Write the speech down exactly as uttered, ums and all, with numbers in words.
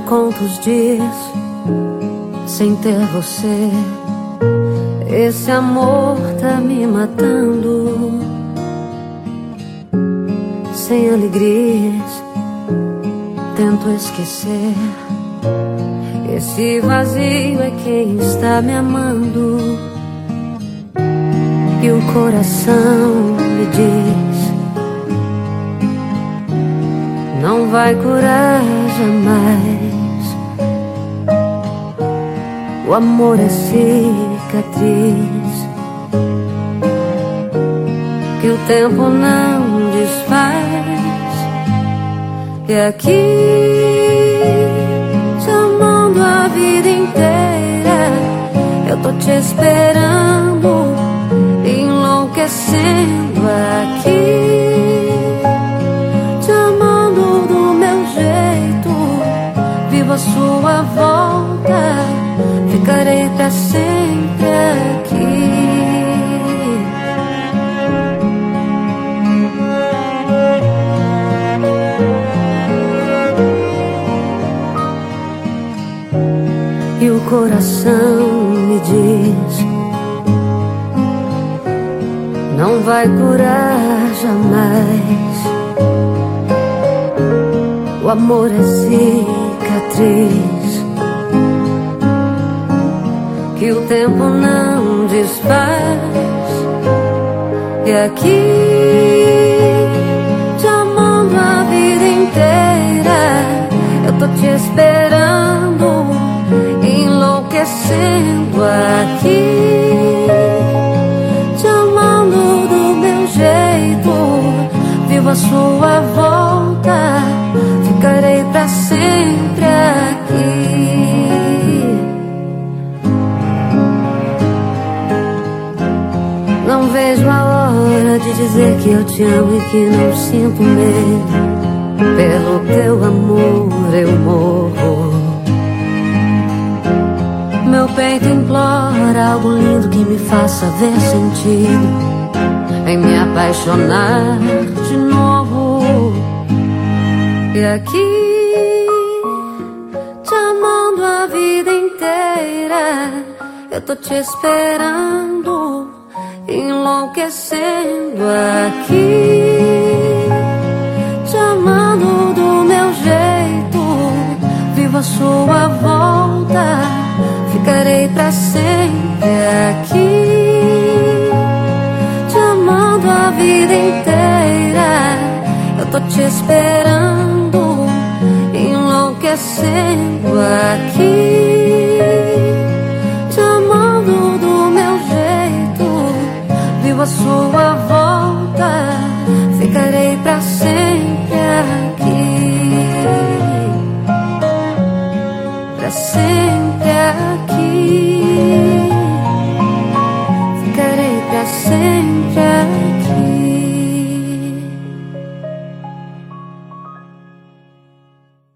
conto os dias sem ter você. Esse amor tá me matando. Sem alegrias, tento esquecer. Esse vazio é quem está me amando. E o coração me diz: não vai curar jamais. O amor é cicatriz que o tempo não desfaz. E aqui, te amando a vida inteira, eu tô te esperando, enlouquecendo aqui. Te amando do meu jeito, vivo a sua volta, ficarei pra sempre aqui. E o coração me diz: não vai curar jamais. O amor é cicatriz que o tempo não desfaz. E aqui, te amando a vida inteira, eu tô te esperando, enlouquecendo aqui. Te amando do meu jeito, vivo a sua volta, ficarei pra sempre aqui. Não vejo a hora de dizer que eu te amo e que não sinto medo. Pelo teu amor eu morro. Meu peito implora algo lindo que me faça ver sentido em me apaixonar de novo. E aqui, te amando a vida inteira, eu tô te esperando, enlouquecendo aqui. Te amando do meu jeito, vivo a sua volta, ficarei pra sempre aqui. Te amando a vida inteira, eu tô te esperando, enlouquecendo aqui. Te amando do meu jeito, vivo a sua volta, ficarei pra sempre